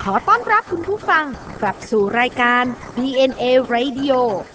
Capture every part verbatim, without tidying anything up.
อต้อนรับคุณผู้ฟังกลับสู่รายการ ดี เอ็น เอ Radio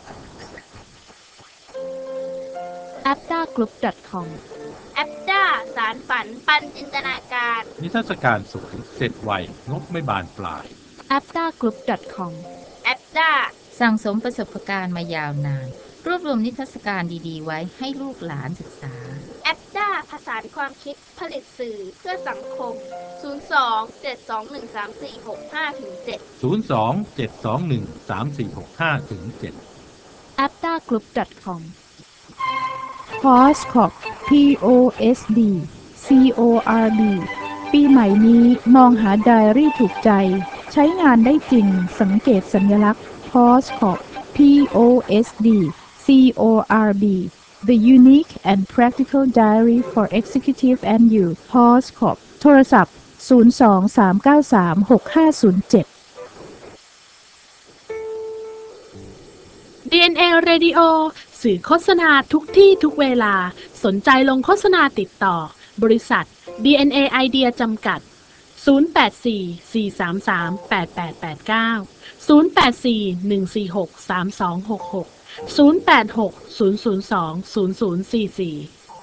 แอปด้ากรุ๊ป ดอท คอมแอปด้าสารฝันปันจินตนาการนิทรรศการสวยเสร็จไวงบไม่บานปลายแอปด้ากรุ๊ป ดอท คอมแอปด้าสั่งสมประสบการณ์มายาวนานรวบรวมนิทรรศการดีๆไว้ให้ลูกหลานศึกษาแอปด้าผสานความคิดผลิตสื่อเพื่อสังคมศูนย์ สอง เจ็ด สอง หนึ่ง สาม สี่ หก ห้า เจ็ดศูนย์ สอง เจ็ด สอง หนึ่ง สาม สี่ หก ห้า เจ็ดแอปด้ากรุ๊ป ดอท คอมพอส คอร์ป พี โอ เอส ดี ซี โอ อาร์ บี ปีใหม่นี้มองหาไดอารี่ถูกใจใช้งานได้จริงสังเกตสัญลักษณ์ พอส คอร์ป พี โอ เอส ดี ซี โอ อาร์ บี The Unique and Practical Diary for Executive and You พอส คอร์ป โทรศัพท์ ศูนย์ สอง สาม เก้า สาม หก ห้า ศูนย์ เจ็ดดี เอ็น เอ Radio สื่อโฆษณาทุกที่ทุกเวลาสนใจลงโฆษณาติดต่อบริษัท ดี เอ็น เอ Idea จำกัดศูนย์ แปด สี่ สี่ สาม สาม แปด แปด แปด เก้า ศูนย์ แปด สี่ หนึ่ง สี่ หก สาม สอง หก หก ศูนย์ แปด หก ศูนย์ ศูนย์ สอง ศูนย์ ศูนย์ สี่ สี่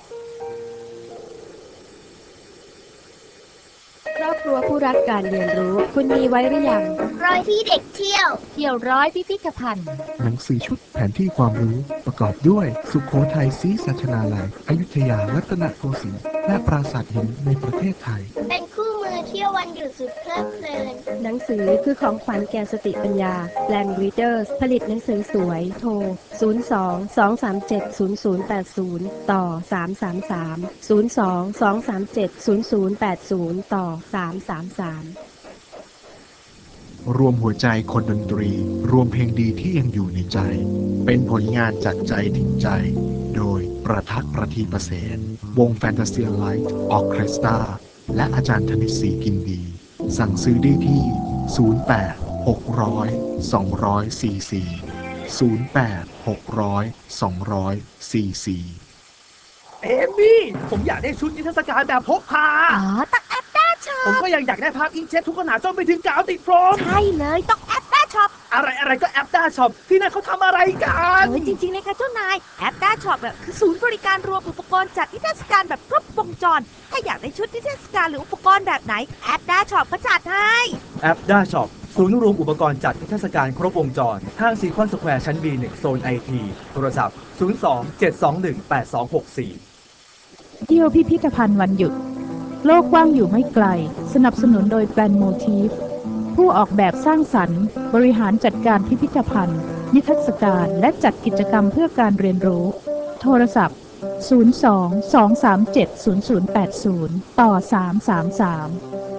ครอบครัวผู้รักการเรียนรู้คุณมีไว้หรือยังร้อยที่เด็กเที่ยวเที่ยวร้อยพิพิธภัณฑ์หนังสือชุดแผนที่ความรู้ประกอบด้วยสุโขทัยศรีสัชนาลัยอยุธยารัตนโกสินทร์และปราสาทหินในประเทศไทยเป็นคู่มือเที่ยววันหยุดสุดเพลิดเพลินหนังสือคือของขวัญแก่สติปัญญา Land Readers ผลิตหนังสือสวยโทรศูนย์ สอง สอง สาม เจ็ด ศูนย์ ศูนย์ แปด ศูนย์ต่อสาม สาม สาม ศูนย์ สอง สอง สาม เจ็ด ศูนย์ ศูนย์ แปด ศูนย์ต่อสาม สาม สามรวมหัวใจคนดนตรีรวมเพลงดีที่ยังอยู่ในใจเป็นผลงานจากใจถึงใจโดยประทักษ์ประทีประเสนวงแฟนตาเซียไลท์ออร์เคสตราและอาจารย์ธนิตศรีกินดีสั่งซื้อได้ที่ศูนย์ แปด หก ศูนย์ สอง สี่ สี่ ศูนย์ แปด หก ศูนย์ สอง สี่ สี่เอมี่ผมอยากได้ชุดนิทรรศการแบบพกพาอ๋อต้องแอปด้าช็อปผมก็ยังอยากได้ภาพอิงเจ็ตทุกขนาดจนไปถึงกาวติดโฟมใช่เลยต้องแอปด้าช็อปอะไรอะไรก็แอปด้าช็อปที่นั่นเขาทำอะไรกันเฮ้ยจริงๆเลยค่ะเจ้านายแอปด้าช็อปแบบคือศูนย์บริการรวมอุปกรณ์จัดนิทรรศการแบบครบวงจรถ้าอยากได้ชุดนิทรรศการหรืออุปกรณ์แบบไหนแอปด้าช็อปก็จัดให้แอปด้าช็อปศูนย์รวมอุปกรณ์จัดนิทรรศการครบวงจรห้างซีคอนสแควร์ชั้น บี หนึ่ง โซน ไอ ที โทรศัพท์ศูนย์ สอง เจ็ด สอง หนึ่ง แปด สอง หก สี่เที่ยวพิพิธภัณฑ์วันหยุดโลกกว้างอยู่ไม่ไกลสนับสนุนโดยแปลนโมทีฟผู้ออกแบบสร้างสรรค์บริหารจัดการพิพิธภัณฑ์นิทรรศการและจัดกิจกรรมเพื่อการเรียนรู้โทรศัพท์ศูนย์ สอง สอง สาม เจ็ด ศูนย์ ศูนย์ แปด ศูนย์ต่อสาม สาม สาม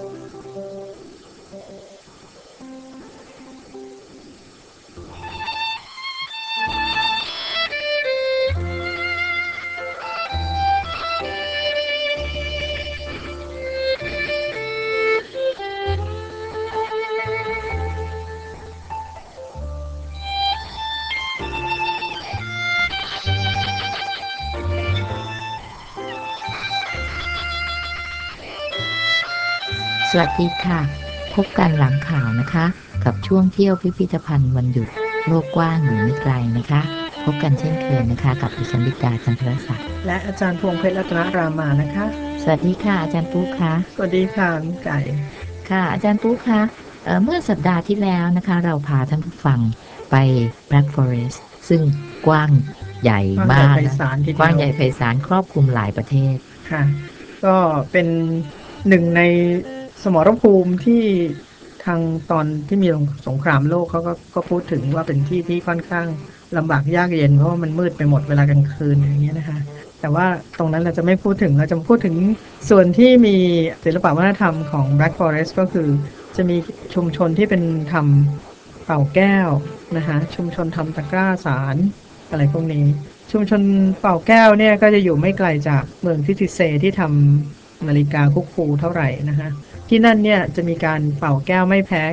สวัสดีค่ะพบกันหลังข่าวนะคะกับช่วงเที่ยวพิพิธภัณฑ์วันหยุดโลกกว้างอยู่ไม่ไกลนะคะพบกันเช่นเคยนะคะกับดิฉันลิดาจันทรศักดิ์และอาจารย์พวงเพชรรัตนรามานะคะสวัสดีค่ะอาจารย์ปุ๊กค่ะสวัสดีค่ะลุงไก่ค่ะอาจารย์ปุ๊กค่ะ เอ่อ เมื่อสัปดาห์ที่แล้วนะคะเราพาท่านผู้ฟังไป Black Forest ซึ่งกว้างใหญ่มากนะกว้างใหญ่ไพศาลครอบคลุมหลายประเทศค่ะก็เป็นหนึ่งในสมรภูมิที่ทางตอนที่มีสงครามโลกเขาก็ก็พูดถึงว่าเป็นที่ที่ค่อนข้างลำบากยากเย็นเพราะว่ามันมืดไปหมดเวลากลางคืนอย่างเงี้ยนะคะแต่ว่าตรงนั้นเราจะไม่พูดถึงเราจะพูดถึงส่วนที่มีศิลปวัฒนธรรมของ Black Forest ก็คือจะมีชุมชนที่เป็นทำเป่าแก้วนะคะชุมชนทำตะกร้าสารอะไรพวกนี้ชุมชนเป่าแก้วเนี่ยก็จะอยู่ไม่ไกลจากเมืองทิติเซที่ทำนาฬิกาคุกคูเท่าไหร่นะคะที่นั่นเนี่ยจะมีการเป่าแก้วไม่แพ้กับ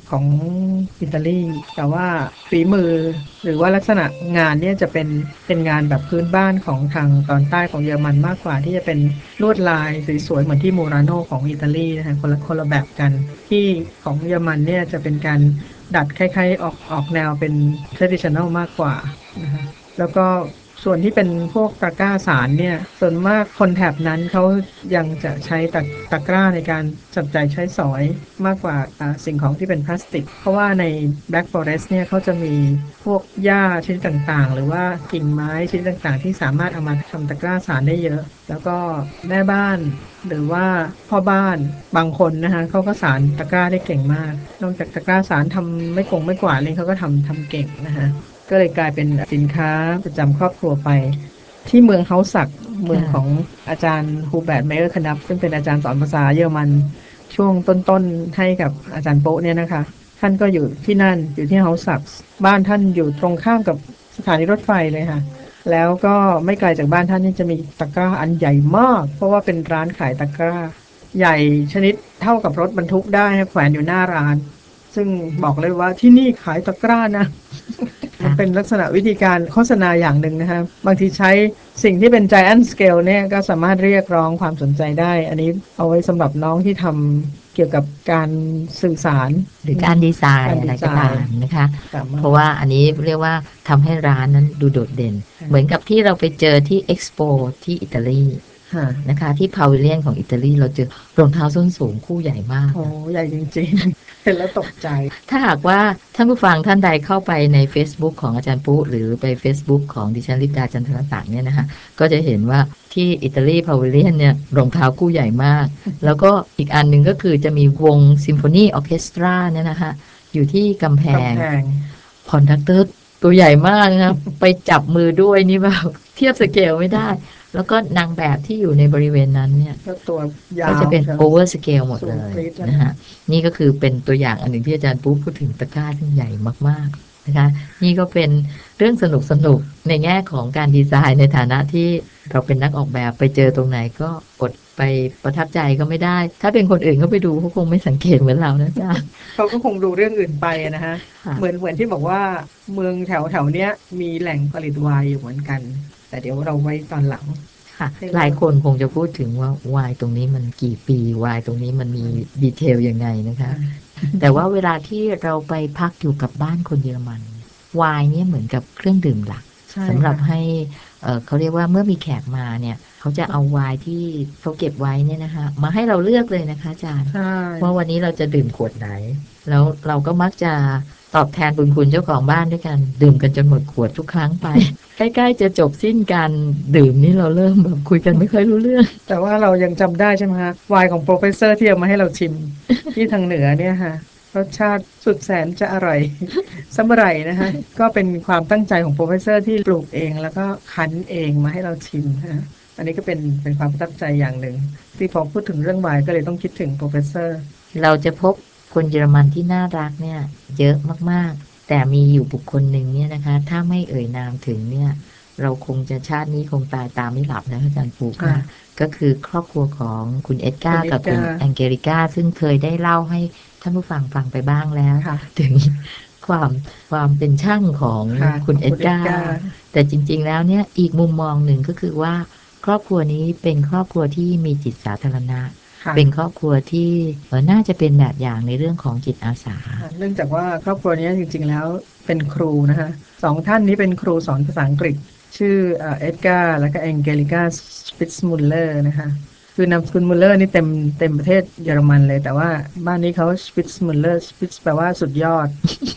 ของอิตาลีแต่ว่าฝีมือหรือว่าลักษณะงานเนี่ยจะเป็นเป็นงานแบบพื้นบ้านของทางตอนใต้ของเยอรมันมากกว่าที่จะเป็นลวดลายสวยๆเหมือนที่มูราโนของอิตาลีนะคะคนละคนละแบบกันที่ของเยอรมันเนี่ยจะเป็นการดัดคล้ายๆออกออกแนวเป็น traditional มากกว่านะคะแล้วก็ส่วนที่เป็นพวกตะกร้าสารเนี่ยส่วนมากคนแถบนั้นเขายังจะใช้ตะตะกร้าในการจับจ่ายใช้สอยมากกว่าสิ่งของที่เป็นพลาสติกเพราะว่าใน Black Forest เนี่ยเขาจะมีพวกหญ้าชนิดต่างๆหรือว่ากิ่งไม้ชนิดต่างๆที่สามารถเอามาทำตะกร้าสารได้เยอะแล้วก็แม่บ้านหรือว่าพ่อบ้านบางคนนะคะเขาก็สารตะกร้าได้เก่งมากนอกจากตะกร้าสารทำไม่กงไม่กวาดเลยเขาก็ทำทำเก่งนะคะก็เลยกลายเป็นสินค้าประจำครอบครัวไปที่เมืองเฮาสักเมืองของอาจารย์ฮูแบร์ตเมเออร์คนับซึ่งเป็นอาจารย์สอนภาษาเยอรมันช่วงต้นๆให้กับอาจารย์โป๊ะเนี่ยนะคะท่านก็อยู่ที่นั่นอยู่ที่เฮาสักบ้านท่านอยู่ตรงข้ามกับสถานีรถไฟเลยค่ะแล้วก็ไม่ไกลจากบ้านท่านนี่จะมีตะกร้าอันใหญ่มากเพราะว่าเป็นร้านขายตะกร้าใหญ่ชนิดเท่ากับรถบรรทุกได้แขวนอยู่หน้าร้านซึ่งบอกเลยว่าที่นี่ขายตะกร้านะ มันเป็นลักษณะวิธีการโฆษณาอย่างหนึ่งนะคะบางทีใช้สิ่งที่เป็น giant scale เนี่ยก็สามารถเรียกร้องความสนใจได้อันนี้เอาไว้สำหรับน้องที่ทำเกี่ยวกับการสื่อสารหรือการดีไซน์อะไรก็ตามนะคะเพราะว่าอันนี้เรียกว่าทำให้ร้านนั้นดูโดดเด่นเหมือนกับที่เราไปเจอที่เอ็กซ์โปที่อิตาลีนะคะที่พาวิเลียนของอิตาลีเราเจอรองเท้าส้นสูงคู่ใหญ่มากโอ้ใหญ่จริงๆเห็นแล้วตกใจถ้าหากว่าท่านผู้ฟังท่านใดเข้าไปใน Facebook ของอาจารย์ปุ๊หรือไป Facebook ของดิฉันลิดาจันทรศักดิ์เนี่ยนะคะก็จะเห็นว่าที่อิตาลีพาวิเลียนเนี่ยรองเท้าคู่ใหญ่มากแล้วก็อีกอันหนึ่งก็คือจะมีวงซิมโฟนีออร์เคสตราเนี่ยนะคะอยู่ที่กำแพงคอนดักเตอร์ตัวใหญ่มากนะไปจับมือด้วยนี่แบบเทียบสเกลไม่ได้แล้วก็นางแบบที่อยู่ในบริเวณนั้นเนี่ยก็ตัวยาวก็จะเป็นโอเวอร์สเกลหมดเลยนะคะนี่ก็คือเป็นตัวอย่างอันหนึ่งที่อาจารย์ปุ๊พูดถึงตะกร้าที่ใหญ่มากๆนะคะนี่ก็เป็นเรื่องสนุกสนุกในแง่ของการดีไซน์ในฐานะที่เราเป็นนักออกแบบไปเจอตรงไหนก็อดไปประทับใจก็ไม่ได้ถ้าเป็นคนอื่นเขาไปดูเขาคงไม่สังเกตเหมือนเรานะจ๊ะเขาก็คงดูเรื่องอื่นไปนะฮะเหมือนเหมือนที่บอกว่าเมืองแถวแถวเนี้ยมีแหล่งผลิตไวน์อยู่เหมือนกันแต่เดี๋ยวเราไว้ตอนหลังค่ะหลายคนคงจะพูดถึงว่าวายตรงนี้มันกี่ปีวายตรงนี้มันมีดีเทลยังไงนะคะแต่ว่าเวลาที่เราไปพักอยู่กับบ้านคนเยอรมันวายเนี่ยเหมือนกับเครื่องดื่มหลักสำหรับให้เขาเรียกว่าเมื่อมีแขกมาเนี่ยเขาจะเอาวายที่เขาเก็บไว้เนี่ยนะคะมาให้เราเลือกเลยนะคะอาจารย์ว่าวันนี้เราจะดื่มขวดไหนแล้วเราก็มักจะตอบแทนบุญคุณเจ้าของบ้านด้วยกันดื่มกันจนหมดขวดทุกครั้งไป ใกล้ๆจะจบสิ้นการดื่มนี่เราเริ่มแบบคุยกันไม่ค่อยรู้เรื่องแต่ว่าเรายังจำได้ใช่ไหมคะไวน์ของโปรเฟสเซอร์ที่เอามาให้เราชิม ที่ทางเหนือเนี่ยค่ะรสชาติสุดแสนจะอร่อยสำหรับนะคะก็เป็นความตั้งใจของโปรเฟสเซอร์ที่ปลูกเองแล้วก็คั้นเองมาให้เราชิมนะอันนี้ก็เป็นเป็นความประทับใจอย่างหนึ่งที่พอพูดถึงเรื่องไวน์ก็เลยต้องคิดถึงโปรเฟสเซอร์เราจะพบคนเยอรมันที่น่ารักเนี่ยเยอะมากๆแต่มีอยู่บุคคลหนึ่งเนี่ยนะคะถ้าไม่เอ่ยนามถึงเนี่ยเราคงจะชาตินี้คงตายตามไม่หลับนะอาจารย์ปูค่ะก็คือครอบครัวของคุณเอ็ดการ์กับคุณแองเกลิก้าซึ่งเคยได้เล่าให้ท่านผู้ฟังฟังไปบ้างแล้วถึงความความเป็นช่างของคุณเอ็ดการ์แต่จริงๆแล้วเนี่ยอีกมุมมองหนึ่งก็คือว่าครอบครัวนี้เป็นครอบครัวที่มีจิตสาธารณะเป็นครอบครัวที่น่าจะเป็นแบบอย่างในเรื่องของจิตอาสาเนื่องจากว่าครอบครัวนี้จริงๆแล้วเป็นครูนะคะสองท่านนี้เป็นครูสอนภาษาอังกฤษชื่อเอ็ดการ์และก็แองเกลิก้าสปิตซ์มุลเลอร์นะคะคือนามสกุลมุลเลอร์นี่เต็มเต็มประเทศเยอรมันเลยแต่ว่าบ้านนี้เขาสปิตซ์มุลเลอร์สปิตซ์แปลว่าสุดยอด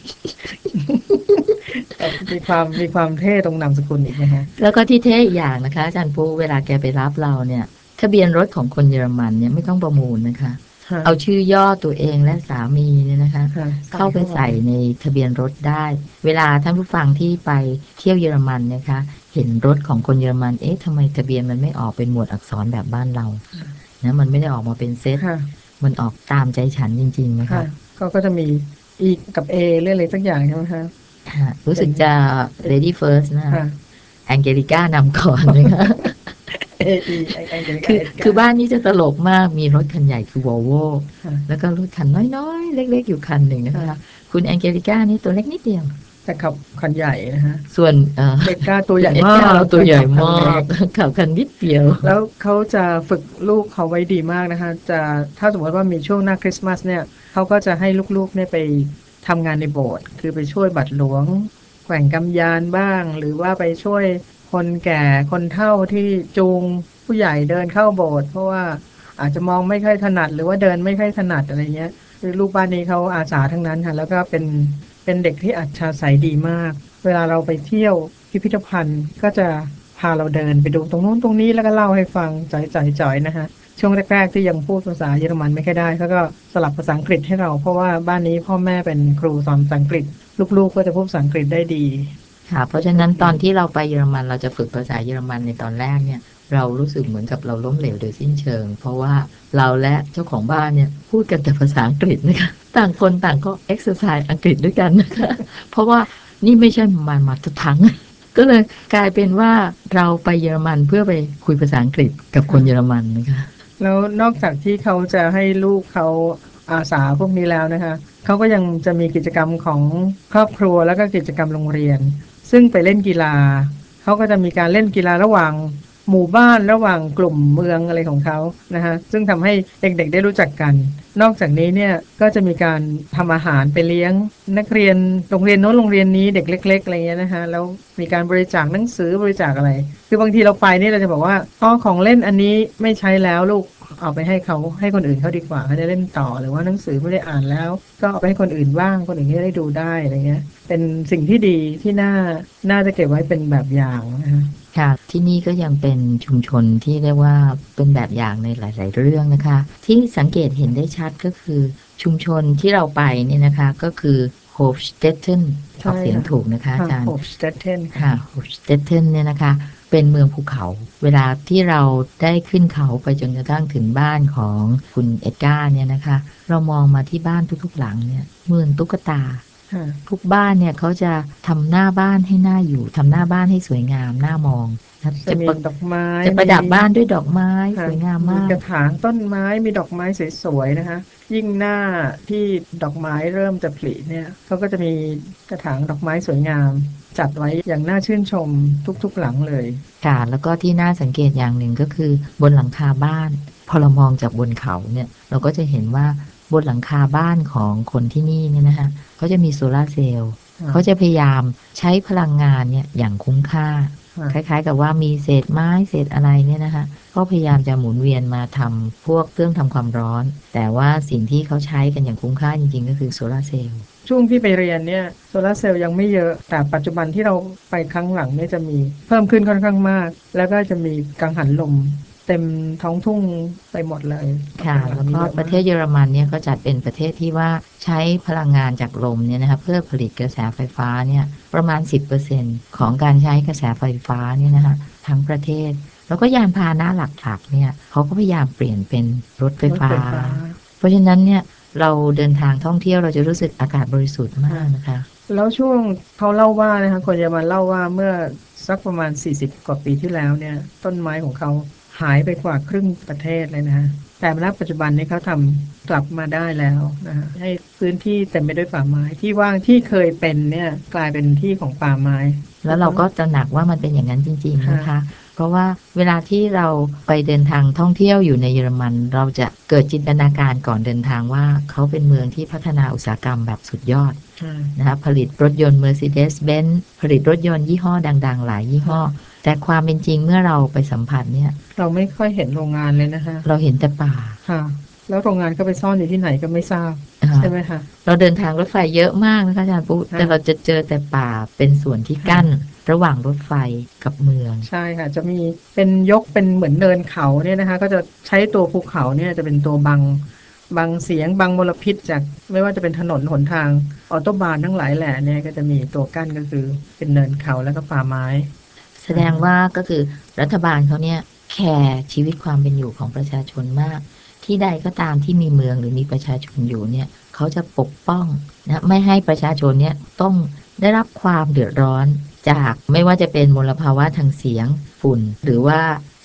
มีความมีความเท่ตรงนามสกุลอีกนะฮะแล้วก็ที่เท่อีกอย่างนะคะอาจารย์ปูเวลาแกไปรับเราเนี่ยทะเบียนรถของคนเยอรมันเนี่ยไม่ต้องประมูลนะคะเอาชื่อย่อตัวเองและสามีเนี่ยนะคะเข้าไปใส่ในทะเบียนรถได้เวลาท่านผู้ฟังที่ไปเที่ยวเยอรมันนะคะเห็นรถของคนเยอรมันเอ๊ะทำไมทะเบียนมันไม่ออกเป็นหมวดอักษรแบบบ้านเรานะมันไม่ได้ออกมาเป็นเซตมันออกตามใจฉันจริงๆนะคะเขาก็จะมี E กับ A เรื่องอะไรสักอย่างใช่ไหมคะรู้สึกจะ lady first นะแองเกลิก้านำก่อนนะคะเออีแองเจลิกาคือเอ็ดการ์คือบ้านนี้จะตลกมากมีรถคันใหญ่คือวอลโวค่ะแล้วก็รถคันน้อยๆ เล็กๆ อยู่คันหนึ่งนะคะค่ะคุณแองเจลิก้านี่ตัวเล็กนิดเดียวแต่ขับคันใหญ่นะฮะส่วนเอ่อเอ็ดการ์ตัวใหญ่เอ็ดมากการ์เราตัวใหญ่มากขับคันเล็กขับคันนิดเดียวแล้วเขาจะฝึกลูกเขาไว้ดีมากนะคะจะถ้าสมมติว่ามีช่วงหน้าคริสต์มาสเนี่ยเขาก็จะให้ลูกๆเนี่ยไปทำงานในโบสถ์คือไปช่วยบัตรหลวงแกว่งกำยานบ้าง หรือว่าไปช่วยคนแก่คนเฒ่าที่จูงผู้ใหญ่เดินเข้าโบสถ์เพราะว่าอาจจะมองไม่ค่อยถนัดหรือว่าเดินไม่ค่อยถนัดอะไรเงี้ยคือลูกบ้านนี้เขาอาสาทั้งนั้นค่ะแล้วก็เป็นเป็นเด็กที่อัจฉริยะดีมากเวลาเราไปเที่ยวพิพิธภัณฑ์ก็จะพาเราเดินไปดูตรงนู้นตรงนี้แล้วก็เล่าให้ฟังจ่อยๆๆนะฮะช่วงแรกๆที่ยังพูดภาษาเยอรมันไม่ค่อยได้เขาก็สลับภาษาอังกฤษให้เราเพราะว่าบ้านนี้พ่อแม่เป็นครูสอนภาษาอังกฤษลูกๆก็จะพูดภาษาอังกฤษได้ดีค่ะเพราะฉะนั้นตอนที่เราไปเยอรมันเราจะฝึกภาษาเยอรมันในตอนแรกเนี่ยเรารู้สึกเหมือนกับเราล้มเหลวโดยสิ้นเชิงเพราะว่าเราและเจ้าของบ้านเนี่ยพูดกันแต่ภาษาอังกฤษนะคะต่างคนต่างก็เอ็กซ์ไซส์อังกฤษด้วยกันนะคะเพราะว่านี่ไม่ใช่มามาทุกครั้งก็เลยกลายเป็นว่าเราไปเยอรมันเพื่อไปคุยภาษาอังกฤษกับคนเยอรมันนะคะแล้วนอกจากที่เขาจะให้ลูกเขาอาสาพวกนี้แล้วนะคะเขาก็ยังจะมีกิจกรรมของครอบครัวแล้วก็กิจกรรมโรงเรียนซึ่งไปเล่นกีฬาเขาก็จะมีการเล่นกีฬาระหว่างหมู่บ้านระหว่างกลุ่มเมืองอะไรของเขานะฮะซึ่งทำให้เด็กๆได้รู้จักกันนอกจากนี้เนี่ยก็จะมีการทำอาหารไปเลี้ยงนักเรียนโรงเรียนโน้นโรงเรียนนี้เด็กเล็กๆอะไรเงี้ยนะฮะแล้วมีการบริจาคหนังสือบริจาคอะไรคือบางทีเราไปนี่เราจะบอกว่าอ๋อของเล่นอันนี้ไม่ใช้แล้วลูกเอาไปให้เขาให้คนอื่นเขาดีกว่าเขาจะเล่นต่อหรือว่าหนังสือไม่ได้อ่านแล้วก็เอาไปให้คนอื่นบ้างคนอื่นก็ได้ดูได้อะไรเงี้ยเป็นสิ่งที่ดีที่น่าน่าจะเก็บไว้เป็นแบบอย่างนะฮะค่ะที่นี่ก็ยังเป็นชุมชนที่เรียกว่าเป็นแบบอย่างในหลายๆเรื่องนะคะที่สังเกตเห็นได้ชัดก็คือชุมชนที่เราไปเนี่ยนะคะก็คือ Hofstetten ออกเสียงถูกนะคะอาจารย์ Hofstetten ค่ะ Hofstetten เนี่ยนะคะเป็นเมืองภูเขาเวลาที่เราได้ขึ้นเขาไปจนกระทั่งถึงบ้านของคุณเอ็ดการ์เนี่ยนะคะเรามองมาที่บ้านทุกๆหลังเนี่ยเหมือนตุ๊กตาทุกบ้านเนี่ยเขาจะทำหน้าบ้านให้หน้าอยู่ทำหน้าบ้านให้สวยงามน่ามองจะมีดอกไม้จะประดับบ้านด้วยดอกไม้สวยงามมากกระถางต้นไม้มีดอกไม้สวยๆนะคะยิ่งหน้าที่ดอกไม้เริ่มจะผลิเนี่ยเขาก็จะมีกระถางดอกไม้สวยงามจัดไว้อย่างน่าชื่นชมทุกๆหลังเลยค่ะแล้วก็ที่น่าสังเกตอย่างหนึ่งก็คือบนหลังคาบ้านพอเรามองจากบนเขาเนี่ยเราก็จะเห็นว่าบนหลังคาบ้านของคนที่นี่เนี่ยนะคะเขาจะมีโซลาร์เซลล์เขาจะพยายามใช้พลังงานเนี่ยอย่างคุ้มค่าคล้ายๆกับว่ามีเศษไม้เศษอะไรเนี่ยนะคะก็พยายามจะหมุนเวียนมาทำพวกเครื่องทำความร้อนแต่ว่าสิ่งที่เขาใช้กันอย่างคุ้มค่าจริงๆก็คือโซลาร์เซลล์ช่วงที่ไปเรียนเนี่ยโซลาร์เซลล์ยังไม่เยอะแต่ปัจจุบันที่เราไปครั้งหลังเนี่ยจะมีเพิ่มขึ้นค่อนข้างมากแล้วก็จะมีกังหันลมเต็มท้องทุ่งไปหมดเลยค่ะแล้วก็ประเทศเยอรมันเนี่ยก็จัดเป็นประเทศที่ว่าใช้พลังงานจากลมเนี่ยนะคะเพื่อผลิตกระแสไฟฟ้าเนี่ยประมาณ สิบเปอร์เซ็นต์ ของการใช้กระแสไฟฟ้าเนี่ยนะคะทั้งประเทศแล้วก็ยานพาหนะหลักๆเนี่ยเขาก็พยายามเปลี่ยนเป็นรถไฟฟ้าเพราะฉะนั้นเนี่ยเราเดินทางท่องเที่ยวเราจะรู้สึกอากาศบริสุทธิ์มากนะคะแล้วช่วงเขาเล่าว่านะคะคนเยอรมันเล่าว่าเมื่อสักประมาณสี่สิบกว่าปีที่แล้วเนี่ยต้นไม้ของเขาหายไปกว่าครึ่งประเทศเลยนะฮะแต่ณปัจจุบันนี้เขาทำกลับมาได้แล้วนะฮะให้พื้นที่เต็มไปด้วยป่าไม้ที่ว่างที่เคยเป็นเนี่ยกลายเป็นที่ของป่าไม้แล้วเราก็ตระหนักว่ามันเป็นอย่างนั้นจริงๆนะคะเพราะว่าเวลาที่เราไปเดินทางท่องเที่ยวอยู่ในเยอรมันเราจะเกิดจินตนาการก่อนเดินทางว่าเขาเป็นเมืองที่พัฒนาอุตสาหกรรมแบบสุดยอดนะคะผลิตรถยนต์ Mercedes-Benz ผลิตรถยนต์ยี่ห้อดังๆหลายยี่ห้อแต่ความเป็นจริงเมื่อเราไปสัมผัสเนี่ยเราไม่ค่อยเห็นโรงงานเลยนะคะเราเห็นแต่ป่าค่ะแล้วโรงงานก็ไปซ่อนอยู่ที่ไหนก็ไม่ทราบใช่ไหมคะเราเดินทางรถไฟเยอะมากนะคะอาจารย์ปุ๊แต่เราจะเจอแต่ป่าเป็นส่วนที่กั้นระหว่างรถไฟกับเมืองใช่ค่ะจะมีเป็นยกเป็นเหมือนเนินเขาเนี่ยนะคะก็จะใช้ตัวภูเขาเนี่ยจะเป็นตัวบังบังเสียงบังมลพิษจากไม่ว่าจะเป็นถนนหนทางออโตบานทั้งหลายแหล่เนี่ยก็จะมีตัวกั้นก็คือเป็นเนินเขาแล้วก็ป่าไม้แสดงว่าก็คือรัฐบาลเขาเนี่ยแคร์ชีวิตความเป็นอยู่ของประชาชนมากที่ใดก็ตามที่มีเมืองหรือมีประชาชนอยู่เนี่ยเขาจะปกป้องนะไม่ให้ประชาชนเนี่ยต้องได้รับความเดือดร้อนจากไม่ว่าจะเป็นมลภาวะทางเสียงฝุ่นหรือว่า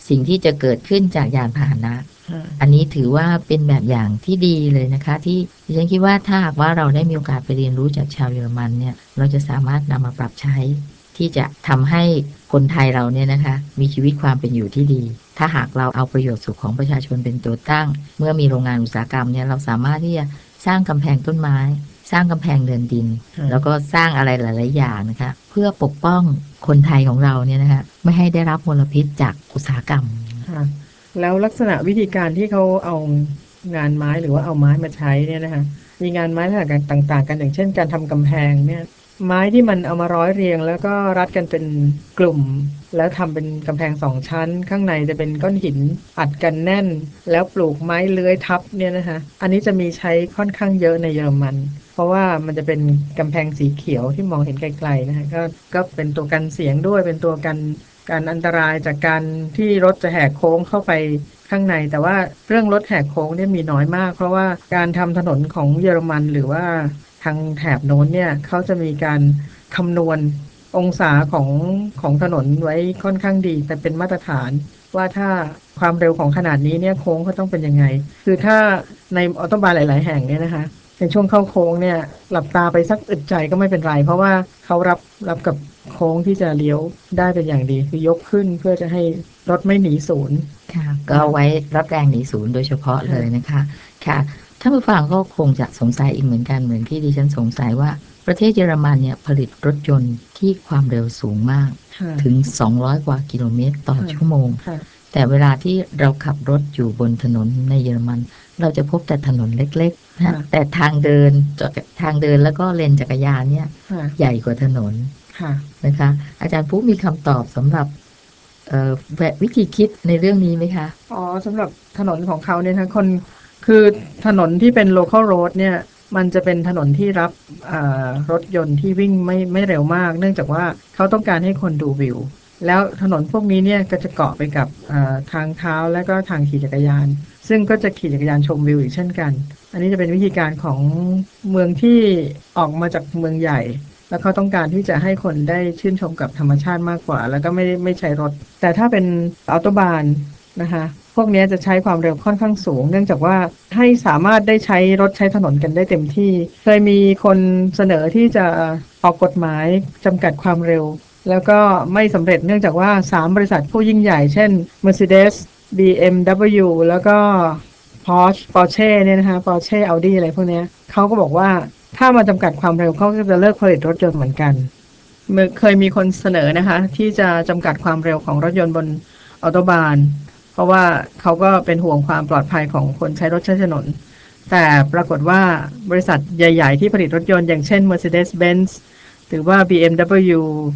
สิ่งที่จะเกิดขึ้นจากยานพาหนะอันนี้ถือว่าเป็นแบบอย่างที่ดีเลยนะคะที่ดิฉันคิดว่าถ้าหากว่าเราได้มีโอกาสไปเรียนรู้จากชาวเยอรมันเนี่ยเราจะสามารถนำมาปรับใช้ที่จะทำให้คนไทยเราเนี่ยนะคะมีชีวิตความเป็นอยู่ที่ดีถ้าหากเราเอาประโยชน์สุขของประชาชนเป็นตัวตั้งเมื่อมีโรงงานอุตสาหกรรมเนี่ยเราสามารถที่จะสร้างกำแพงต้นไม้สร้างกำแพงเดินดินแล้วก็สร้างอะไรหลายๆอย่างนะคะเพื่อปกป้องคนไทยของเราเนี่ยนะคะไม่ให้ได้รับมลพิษจากอุตสาหกรรมแล้วลักษณะวิธีการที่เขาเอางานไม้หรือว่าเอาไม้มาใช้เนี่ยนะคะมีงานไม้ต่างๆกันอย่างเช่นการทำกำแพงเนี่ยไม้ที่มันเอามาร้อยเรียงแล้วก็รัดกันเป็นกลุ่มแล้วทำเป็นกำแพงสองชั้นข้างในจะเป็นก้อนหินอัดกันแน่นแล้วปลูกไม้เลื้อยทับเนี่ยนะคะอันนี้จะมีใช้ค่อนข้างเยอะในเยอรมันเพราะว่ามันจะเป็นกำแพงสีเขียวที่มองเห็นไกลๆนะคะก็ก็เป็นตัวกันเสียงด้วยเป็นตัวกันการอันตรายจากการที่รถจะแหกโค้งเข้าไปข้างในแต่ว่าเรื่องรถแหกโค้งเนี่ยมีน้อยมากเพราะว่าการทำถนนของเยอรมันหรือว่าทางแถบโน้นเนี่ยเขาจะมีการคำนวณองศาของของถนนไว้ค่อนข้างดีแต่เป็นมาตรฐานว่าถ้าความเร็วของขนาดนี้เนี่ยโค้งก็ต้องเป็นยังไงคือถ้าในออโตบานหลายๆแห่งเนี่ยนะคะในช่วงเข้าโค้งเนี่ยหลับตาไปสักอึดใจก็ไม่เป็นไรเพราะว่าเขารับรับกับโค้งที่จะเลี้ยวได้เป็นอย่างดีคือยกขึ้นเพื่อจะให้รถไม่หนีศูนย์ค่ะก็ไว้รับแรงหนีศูนย์โดยเฉพาะเลยนะคะค่ะท่านผู้ฟังก็คงจะสงสัยอีกเหมือนกันเหมือนที่ดิฉันสงสัยว่าประเทศเยอรมันเนี่ยผลิตรถยนต์ที่ความเร็วสูงมากถึงสองร้อยกว่ากิโลเมตรต่อชั่วโมงแต่เวลาที่เราขับรถอยู่บนถนนในเยอรมันเราจะพบแต่ถนนเล็กๆนะแต่ทางเดินทางเดินแล้วก็เลนจักรยานเนี่ยใหญ่กว่าถนนนะคะอาจารย์ปุ๊มีคำตอบสำหรับวิธีคิดในเรื่องนี้ไหมคะอ๋อสำหรับถนนของเขาเนี่ยนะคนคือถนนที่เป็น local road เนี่ยมันจะเป็นถนนที่รับรถยนต์ที่วิ่งไม่ไม่เร็วมากเนื่องจากว่าเขาต้องการให้คนดูวิวแล้วถนนพวกนี้เนี่ยก็จะเกาะไปกับทางเท้าและก็ทางขี่จักรยานซึ่งก็จะขี่จักรยานชมวิวอีกเช่นกันอันนี้จะเป็นวิธีการของเมืองที่ออกมาจากเมืองใหญ่แล้วเขาต้องการที่จะให้คนได้ชื่นชมกับธรรมชาติมากกว่าแล้วก็ไม่ไม่ใช้รถแต่ถ้าเป็นออโตบานนะคะพวกนี้จะใช้ความเร็วค่อนข้างสูงเนื่องจากว่าให้สามารถได้ใช้รถใช้ถนนกันได้เต็มที่เคยมีคนเสนอที่จะออกกฎหมายจำกัดความเร็วแล้วก็ไม่สำเร็จเนื่องจากว่าสามบริษัทผู้ยิ่งใหญ่เช่น Mercedes บี เอ็ม ดับเบิลยู แล้วก็ Porsche Porsche เนี่ยนะคะ Porsche Audi อะไรพวกนี้เขาก็บอกว่าถ้ามาจำกัดความเร็วเขาก็จะเลิกผลิตรถยนต์เหมือนกันเคยมีคนเสนอนะคะที่จะจำกัดความเร็วของรถยนต์บนออโตบานเพราะว่าเขาก็เป็นห่วงความปลอดภัยของคนใช้รถใช้ถนนแต่ปรากฏว่าบริษัทใหญ่ๆที่ผลิตรถยนต์อย่างเช่น Mercedes-Benz หรือว่า บี เอ็ม ดับเบิลยู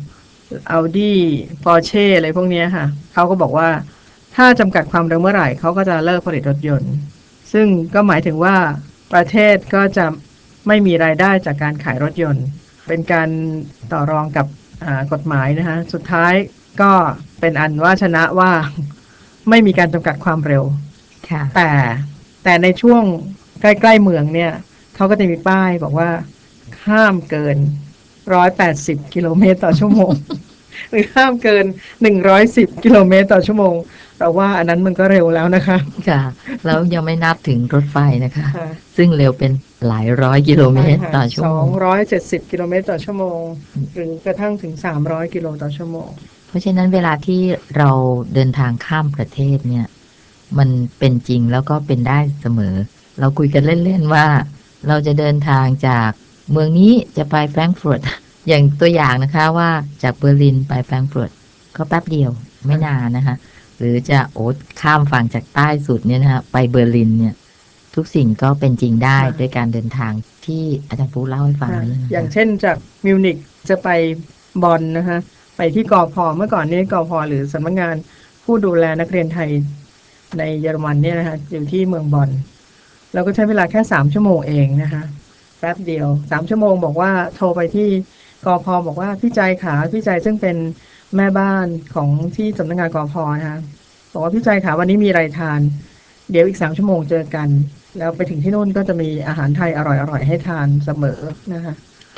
Audi Porsche อะไรพวกนี้ค่ะเขาก็บอกว่าถ้าจำกัดความเร็วเมื่อไหร่เขาก็จะเลิกผลิตรถยนต์ซึ่งก็หมายถึงว่าประเทศก็จะไม่มีรายได้จากการขายรถยนต์เป็นการต่อรองกับกฎหมายนะคะสุดท้ายก็เป็นอันว่าชนะว่าไม่มีการจำกัดความเร็วแต่แต่ในช่วงใกล้ๆเมืองเนี่ยเขาก็จะมีป้ายบอกว่าห้ามเกินหนึ่งร้อยแปดสิบกิโลเมตรต่อชั่วโมง หรือห้ามเกินหนึ่งร้อยสิบกิโลเมตรต่อชั่วโมงเราว่าอันนั้นมันก็เร็วแล้วนะคะค่ะแล้วยังไม่นับถึงรถไฟนะคะซึ่งเร็วเป็นหลายร้อยกิโลเมตรต่อชั่วโมงสองร้อยเจ็ดสิบกิโลเมตรต่อชั่วโมงหรือกระทั่งถึงสามร้อยกิโลต่อชั่วโมงเพราะฉะนั้นเวลาที่เราเดินทางข้ามประเทศเนี่ยมันเป็นจริงแล้วก็เป็นได้เสมอเราคุยกันเล่นๆว่าเราจะเดินทางจากเมืองนี้จะไปแฟรงก์เฟิร์ตอย่างตัวอย่างนะคะว่าจากเบอร์ลินไปแฟรงก์เฟิร์ตก็แป๊บเดียวไม่นานนะคะหรือจะโอ๊ตข้ามฝั่งจากใต้สุดเนี่ยนะคะไปเบอร์ลินเนี่ยทุกสิ่งก็เป็นจริงได้ด้วยการเดินทางที่อาจารย์ปูเล่าให้ฟังนี้นะคะอย่างเช่นจากมิวนิกจะไปบอนนะคะไปที่กพ.เมื่อก่อนนี้กพ.หรือสำนักงานผู้ดูแลนักเรียนไทยในเยอรมันเนี่ยนะคะอยู่ที่เมืองบอนเราก็ใช้เวลาแค่สามชั่วโมงเองนะคะแป๊บเดียวสามชั่วโมงบอกว่าโทรไปที่กพ.บอกว่าพี่ใจขาพี่ใจซึ่งเป็นแม่บ้านของที่สำนักงานกพ.นะคะบอกว่าพี่ใจขาวันนี้มีอะไรทานเดี๋ยวอีกสามชั่วโมงเจอกันแล้วไปถึงที่นู่นก็จะมีอาหารไทยอร่อยๆให้ทานเสมอนะคะ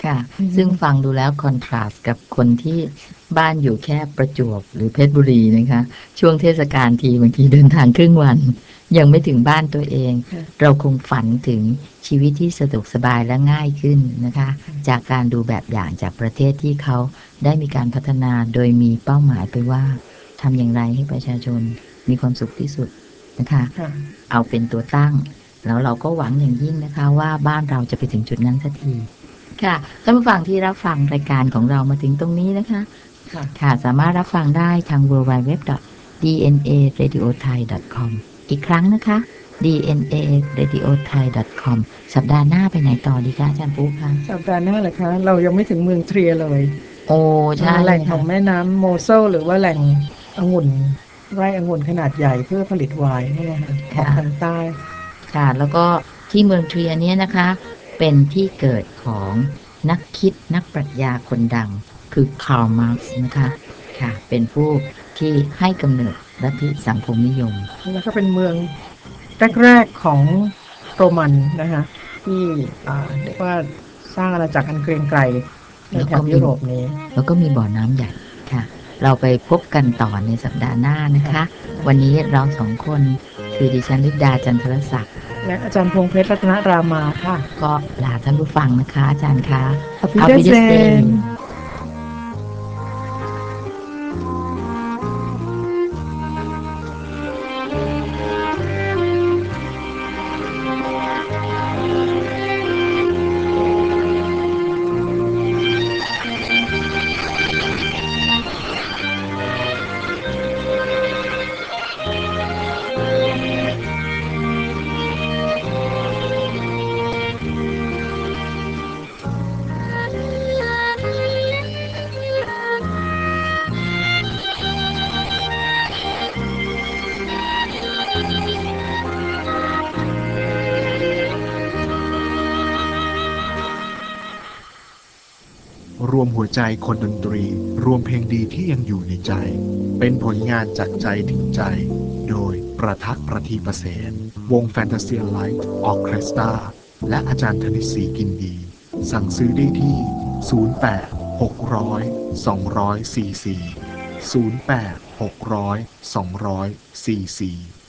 ค่ะ ซึ่งฟังดูแล้วคอนทราสต์กับคนที่บ้านอยู่แค่ประจวบหรือเพชรบุรีนะคะ ช่วงเทศกาลทีบางทีเดินทางครึ่งวัน ยังไม่ถึงบ้านตัวเอง เราคงฝันถึงชีวิตที่สะดวกสบายและง่ายขึ้นนะคะ จากการดูแบบอย่างจากประเทศที่เขาได้มีการพัฒนาโดยมีเป้าหมายไปว่าทำอย่างไรให้ประชาชนมีความสุขที่สุดนะคะ เอาเป็นตัวตั้ง แล้วเราก็หวังอย่างยิ่งนะคะว่าบ้านเราจะไปถึงจุดนั้นสักทีค่ะท่านผู้ฟังที่รับฟังรายการของเรามาถึงตรงนี้นะคะค่ะสามารถรับฟังได้ทาง ดับเบิลยู ดับเบิลยู ดับเบิลยู ดอท ดี เอ็น เอ เรดิโอ ไทย ดอท คอม อีกครั้งนะคะ ดี เอ็น เอ เรดิโอ ไทย ดอท คอม สัปดาห์หน้าไปไหนต่อดีคะอาจารย์ปุ๊กคะสัปดาห์หน้าเหรอคะเรายังไม่ถึงเมืองเทรียเลยโอ้ใช่แหล่งของแม่น้ำโมเซลหรือว่าแหล่งองุ่นไร่องุ่นขนาดใหญ่เพื่อผลิตไวน์นี่นะคะของทางใต้ค่ะแล้วก็ที่เมืองเทรียเนี่ยนะคะเป็นที่เกิดของนักคิดนักปรัชญาคนดังคือคาร์ล มาร์กซ์นะคะค่ะเป็นผู้ที่ให้กำเนิดลัทธิสังคมนิยมแล้วก็เป็นเมืองแรกๆของโรมันนะคะที่เรียกว่าสร้างอาณาจักรอันเกรียงไกรในแถบยุโรปนี้แล้วก็มีบ่อน้ำใหญ่ค่ะเราไปพบกันต่อในสัปดาห์หน้านะคะวันนี้เราสองคนคือดิฉันฤทธาจันทรศักดิ์และอาจารย์พงษ์เพชรรัตนรามาค่ะก็ลาท่านผู้ฟังนะคะอาจารย์คะ Auf Wiedersehen รวมหัวใจคนดนตรีรวมเพลงดีที่ยังอยู่ในใจเป็นผลงานจากใจถึงใจโดยประทักษ์ประทีปเสนวงแฟนตาเซียไลท์ออร์เคสตราและอาจารย์ธนิตศรีกินดีสั่งซื้อได้ที่ศูนย์ แปด หก ศูนย์ สอง สี่ สี่ ศูนย์ แปด หก ศูนย์ สอง สี่ สี่